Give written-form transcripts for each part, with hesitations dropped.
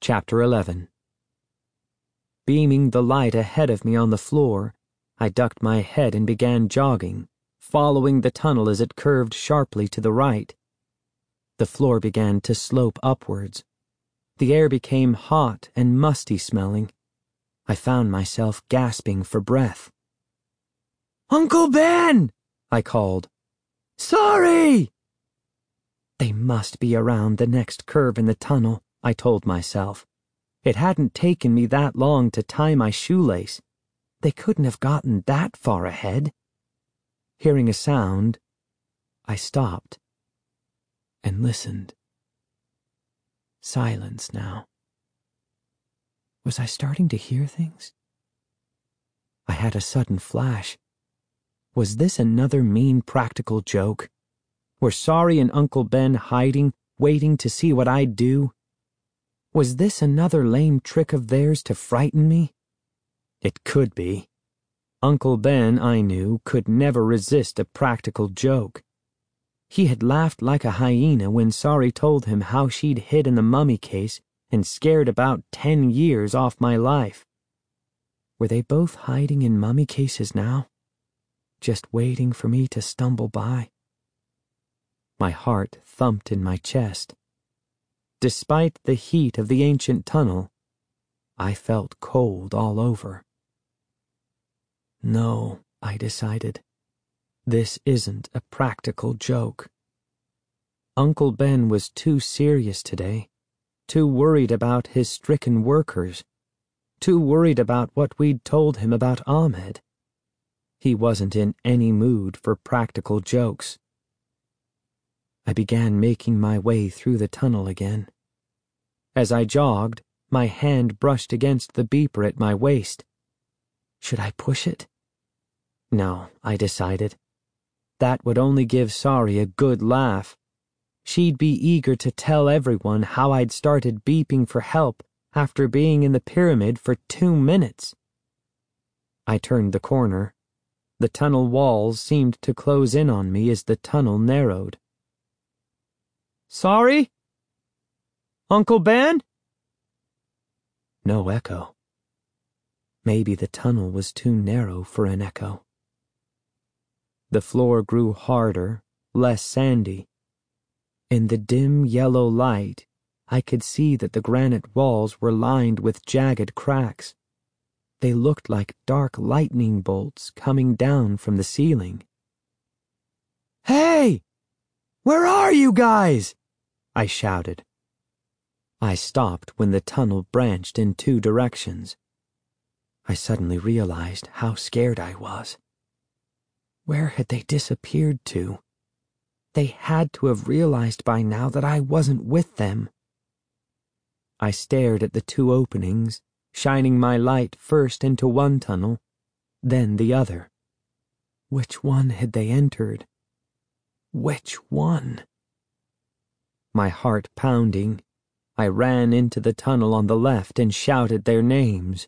Chapter 11. Beaming the light ahead of me on the floor, I ducked my head and began jogging, following the tunnel as it curved sharply to the right. The floor began to slope upwards. The air became hot and musty smelling. I found myself gasping for breath. "Uncle Ben!" I called. "Sorry!" They must be around the next curve in the tunnel, I told myself. It hadn't taken me that long to tie my shoelace. They couldn't have gotten that far ahead. Hearing a sound, I stopped and listened. Silence now. Was I starting to hear things? I had a sudden flash. Was this another mean practical joke? Were Sorry and Uncle Ben hiding, waiting to see what I'd do? Was this another lame trick of theirs to frighten me? It could be. Uncle Ben, I knew, could never resist a practical joke. He had laughed like a hyena when Sorry told him how she'd hid in the mummy case and scared about 10 years off my life. Were they both hiding in mummy cases now? Just waiting for me to stumble by? My heart thumped in my chest. Despite the heat of the ancient tunnel, I felt cold all over. No, I decided. This isn't a practical joke. Uncle Ben was too serious today, too worried about his stricken workers, too worried about what we'd told him about Ahmed. He wasn't in any mood for practical jokes. I began making my way through the tunnel again. As I jogged, my hand brushed against the beeper at my waist. Should I push it? No, I decided. That would only give Sorry a good laugh. She'd be eager to tell everyone how I'd started beeping for help after being in the pyramid for 2 minutes. I turned the corner. The tunnel walls seemed to close in on me as the tunnel narrowed. "Sorry? Uncle Ben?" No echo. Maybe the tunnel was too narrow for an echo. The floor grew harder, less sandy. In the dim yellow light, I could see that the granite walls were lined with jagged cracks. They looked like dark lightning bolts coming down from the ceiling. "Hey! Where are you guys?" I shouted. I stopped when the tunnel branched in 2 directions. I suddenly realized how scared I was. Where had they disappeared to? They had to have realized by now that I wasn't with them. I stared at the 2 openings, shining my light first into one tunnel, then the other. Which one had they entered? Which one? My heart pounding, I ran into the tunnel on the left and shouted their names.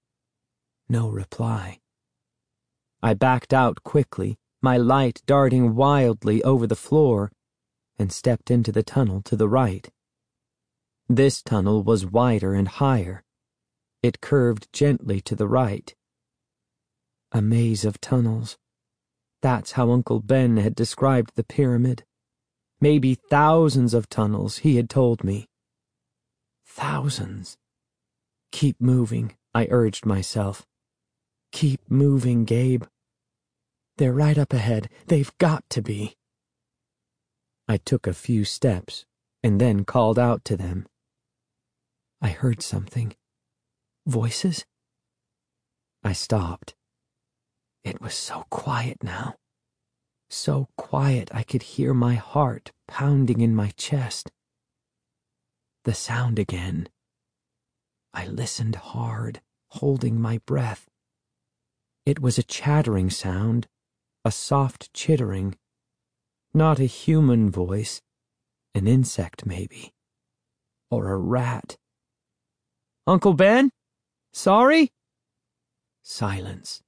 No reply. I backed out quickly, my light darting wildly over the floor, and stepped into the tunnel to the right. This tunnel was wider and higher. It curved gently to the right. A maze of tunnels. That's how Uncle Ben had described the pyramid. Maybe thousands of tunnels, he had told me. Thousands. Keep moving, I urged myself. Keep moving, Gabe. They're right up ahead. They've got to be. I took a few steps and then called out to them. I heard something. Voices? I stopped. It was so quiet now. So quiet I could hear my heart pounding in my chest. The sound again. I listened hard, holding my breath. It was a chattering sound, a soft chittering. Not a human voice, an insect maybe, or a rat. "Uncle Ben? Sorry?" Silence.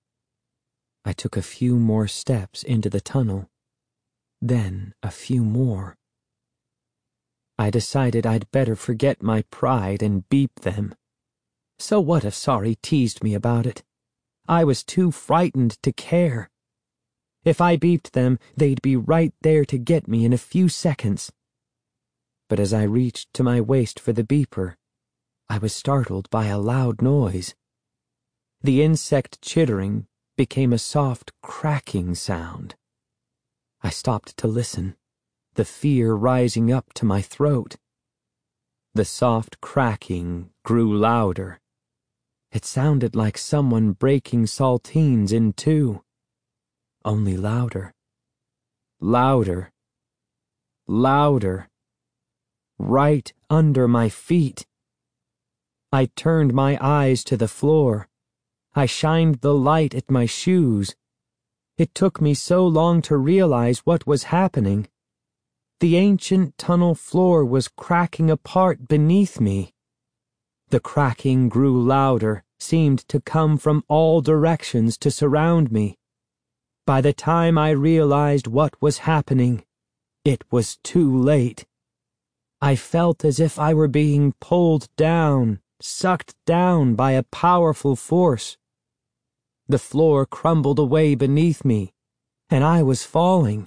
I took a few more steps into the tunnel, then a few more. I decided I'd better forget my pride and beep them. So what if Sorry teased me about it? I was too frightened to care. If I beeped them, they'd be right there to get me in a few seconds. But as I reached to my waist for the beeper, I was startled by a loud noise. The insect chittering became a soft cracking sound. I stopped to listen, the fear rising up to my throat. The soft cracking grew louder. It sounded like someone breaking saltines in two. Only louder. Louder. Louder. Right under my feet. I turned my eyes to the floor. I shined the light at my shoes. It took me so long to realize what was happening. The ancient tunnel floor was cracking apart beneath me. The cracking grew louder, seemed to come from all directions to surround me. By the time I realized what was happening, it was too late. I felt as if I were being pulled down, sucked down by a powerful force. The floor crumbled away beneath me, and I was falling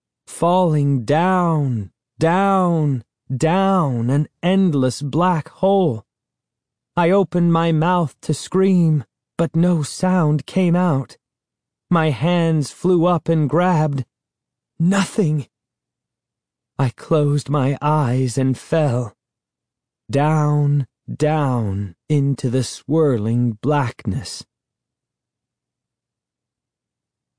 down, down, down an endless black hole. I opened my mouth to scream, but no sound came out. My hands flew up and grabbed. Nothing. I closed my eyes and fell. Down, down into the swirling blackness.